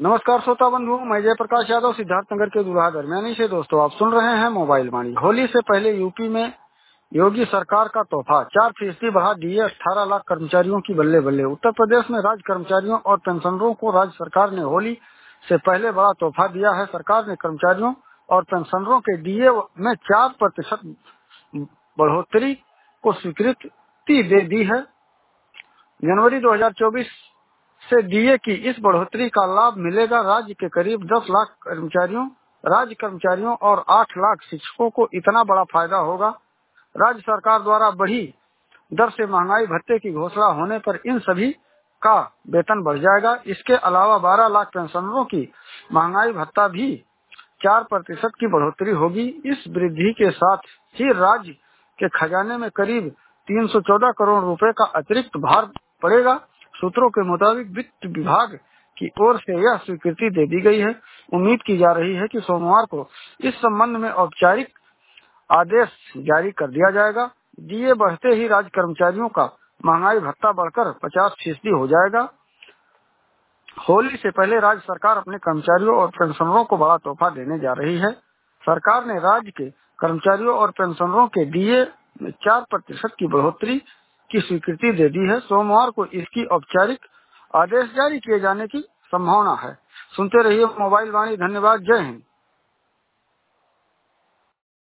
नमस्कार श्रोता बंधुओं, मैं जयप्रकाश यादव सिद्धार्थनगर के दुल्हा दरमियानी से। दोस्तों, आप सुन रहे हैं मोबाइल वाणी। होली से पहले यूपी में योगी सरकार का तोहफा, 4% बढ़ा डीए, 18 लाख कर्मचारियों की बल्ले बल्ले। उत्तर प्रदेश में राज्य कर्मचारियों और पेंशनरों को राज्य सरकार ने होली से पहले बड़ा तोहफा दिया है। सरकार ने कर्मचारियों और पेंशनरों के डीए में 4% बढ़ोतरी को स्वीकृति दे दी है। जनवरी 2024 से डीए की इस बढ़ोतरी का लाभ मिलेगा राज्य के करीब 10 लाख राज्य कर्मचारियों और 8 लाख शिक्षकों को इतना बड़ा फायदा होगा। राज्य सरकार द्वारा बढ़ी दर से महंगाई भत्ते की घोषणा होने पर इन सभी का वेतन बढ़ जाएगा। इसके अलावा 12 लाख पेंशनरों की महंगाई भत्ता भी 4% की बढ़ोतरी होगी। इस वृद्धि के साथ ही राज्य के खजाने में करीब 314 करोड़ रुपए का अतिरिक्त भार पड़ेगा। सूत्रों के मुताबिक वित्त विभाग की ओर से यह स्वीकृति दे दी गई है। उम्मीद की जा रही है कि सोमवार को इस संबंध में औपचारिक आदेश जारी कर दिया जाएगा। डीए बढ़ते ही राज्य कर्मचारियों का महंगाई भत्ता बढ़कर 50% हो जाएगा। होली से पहले राज्य सरकार अपने कर्मचारियों और पेंशनरों को बड़ा तोहफा देने जा रही है। सरकार ने राज्य के कर्मचारियों और पेंशनरों के डीए में 4% की बढ़ोतरी की स्वीकृति दे दी है। सोमवार को इसकी औपचारिक आदेश जारी किए जाने की संभावना है। सुनते रहिए मोबाइल वाणी। धन्यवाद। जय हिंद।